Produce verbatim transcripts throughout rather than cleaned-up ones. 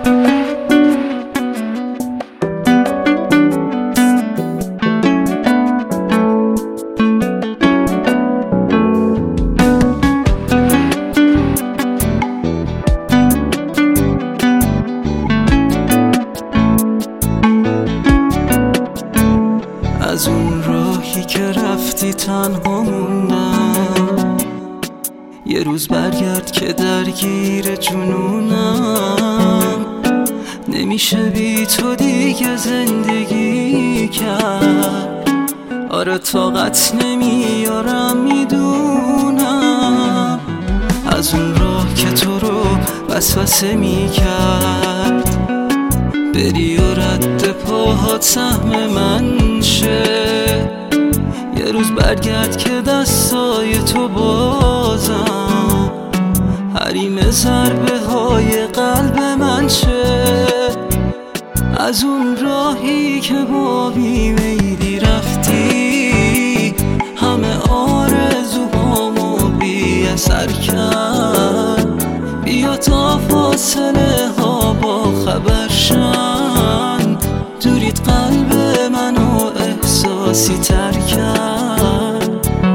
از اون راهی که رفتی تنها موندم، یه روز برگرد که درگیر جنونم. نمیشه بی تو دیگه زندگی کرد، آره طاقت نمیارم میدونم. از اون راه که تو رو وسوسه میکرد بری و رد پاهات سهم من شه. یه روز برگرد که دستای تو بازم حریم ضربه های قلب من شه. از اون راهی که با بیمیلی رفتی همه آرزوهامو بی اثر کرد. بیا تا فاصله ها با خبر شن، دورید قلب منو احساسی تر کرد.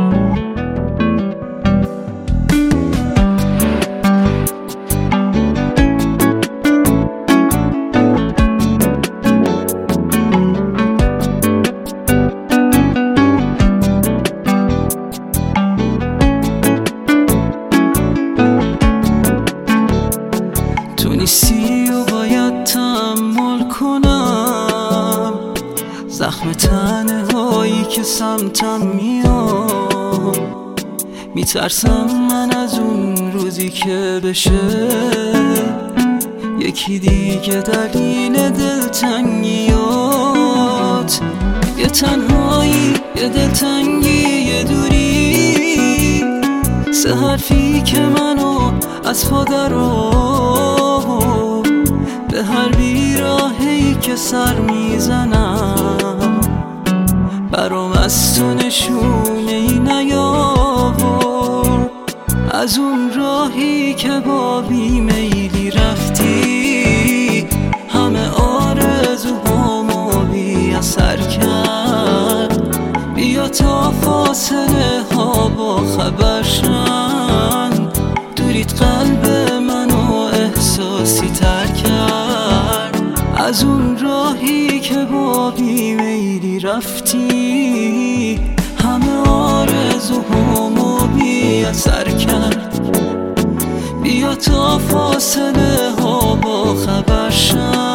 تو نیستی و باید تحمل کنم زخم تنهایی که سمتم میاد. میترسم من از اون روزی که بشه یکی دیگه دلیل دلتنگیات. یه تنهایی، یه دلتنگی، یه دوری، سه حرفی که منو از پا درآورد. به هر بیراهی که سر میزنم برام از تو نشونه ای نیاورد. از اون راهی که با بیمیلی رفتی همه آرزوهامو بی اثر کرد. بیا تا فاصله ها با خبر شن، دورید قلب منو احساسی تر کرد. از اون راهی که با بیمیلی رفتی همه آرزوهامو بی اثر کرد. بیا تا فاصله ها با خبر شن،